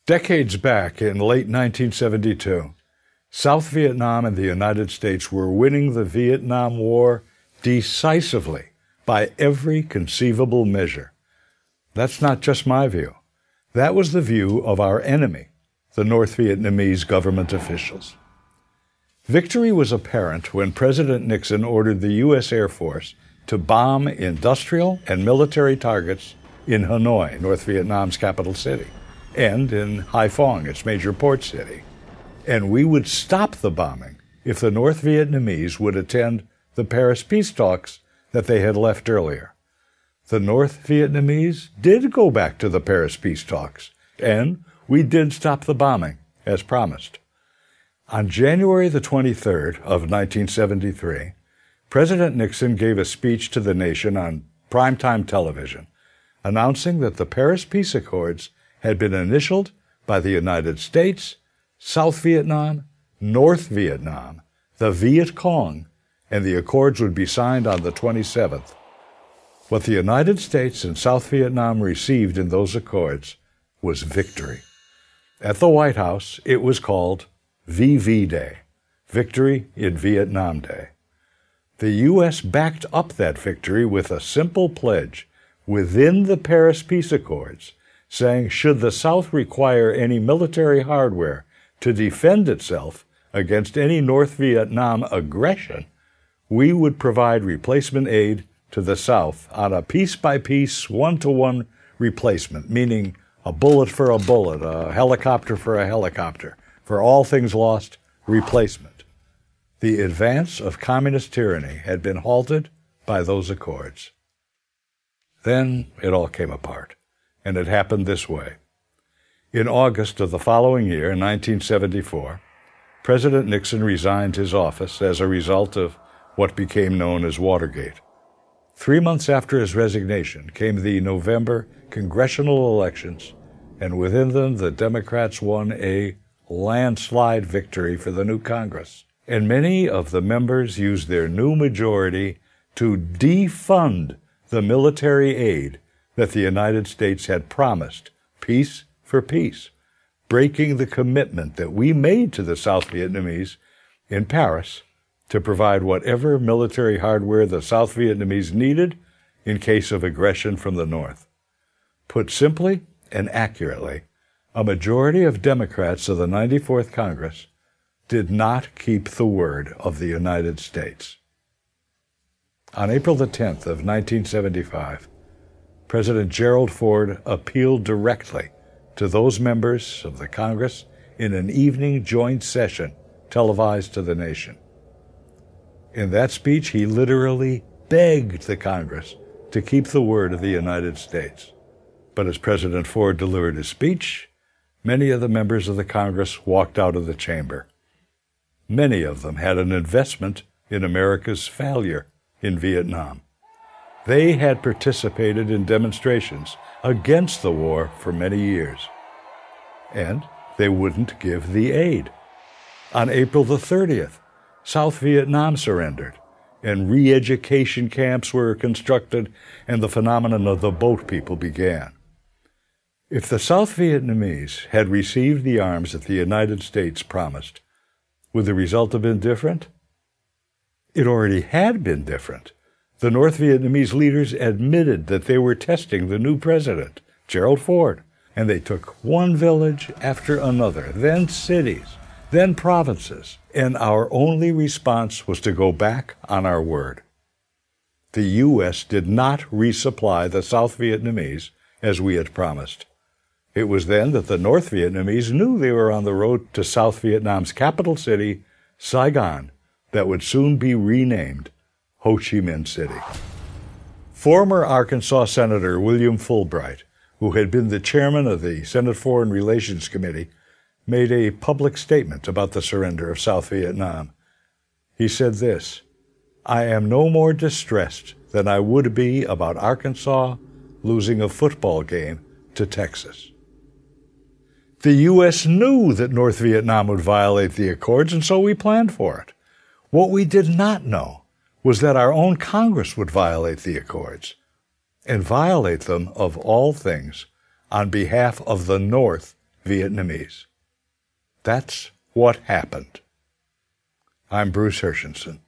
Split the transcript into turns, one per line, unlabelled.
Decades back, in late 1972, South Vietnam and the United States were winning the Vietnam War decisively by every conceivable measure. That's not just my view. That was the view of our enemy, the North Vietnamese government officials. Victory was apparent when President Nixon ordered the U.S. Air Force to bomb industrial and military targets in Hanoi, North Vietnam's capital city, and in Haiphong, its major port city. And we would stop the bombing if the North Vietnamese would attend the Paris peace talks that they had left earlier. The North Vietnamese did go back to the Paris peace talks, and we did stop the bombing, as promised. On January the 23rd of 1973, President Nixon gave a speech to the nation on primetime television, announcing that the Paris Peace Accords had been initialed by the United States, South Vietnam, North Vietnam, the Viet Cong, and the accords would be signed on the 27th. What the United States and South Vietnam received in those accords was victory. At the White House, it was called VV Day, Victory in Vietnam Day. The U.S. backed up that victory with a simple pledge within the Paris Peace Accords, saying should the South require any military hardware to defend itself against any North Vietnam aggression, we would provide replacement aid to the South on a piece-by-piece, one-to-one replacement, meaning a bullet for a bullet, a helicopter for a helicopter. For all things lost, replacement. The advance of communist tyranny had been halted by those accords. Then it all came apart, and it happened this way. In August of the following year, 1974, President Nixon resigned his office as a result of what became known as Watergate. 3 months after his resignation came the November congressional elections, and within them the Democrats won a landslide victory for the new Congress. And many of the members used their new majority to defund the military aid that the United States had promised, peace for peace, breaking the commitment that we made to the South Vietnamese in Paris to provide whatever military hardware the South Vietnamese needed in case of aggression from the North. Put simply and accurately, a majority of Democrats of the 94th Congress did not keep the word of the United States. On April the 10th of 1975, President Gerald Ford appealed directly to those members of the Congress in an evening joint session televised to the nation. In that speech, he literally begged the Congress to keep the word of the United States. But as President Ford delivered his speech, many of the members of the Congress walked out of the chamber. Many of them had an investment in America's failure in Vietnam. They had participated in demonstrations against the war for many years, and they wouldn't give the aid. On April the 30th, South Vietnam surrendered, and re-education camps were constructed, and the phenomenon of the boat people began. If the South Vietnamese had received the arms that the United States promised, would the result have been different? It already had been different. The North Vietnamese leaders admitted that they were testing the new president, Gerald Ford, and they took one village after another, then cities, then provinces, and our only response was to go back on our word. The U.S. did not resupply the South Vietnamese as we had promised. It was then that the North Vietnamese knew they were on the road to South Vietnam's capital city, Saigon, that would soon be renamed Ho Chi Minh City. Former Arkansas Senator William Fulbright, who had been the chairman of the Senate Foreign Relations Committee, made a public statement about the surrender of South Vietnam. He said this, "I am no more distressed than I would be about Arkansas losing a football game to Texas." The U.S. knew that North Vietnam would violate the accords, and so we planned for it. What we did not know was that our own Congress would violate the accords, and violate them, of all things, on behalf of the North Vietnamese. That's what happened. I'm Bruce Hershenson.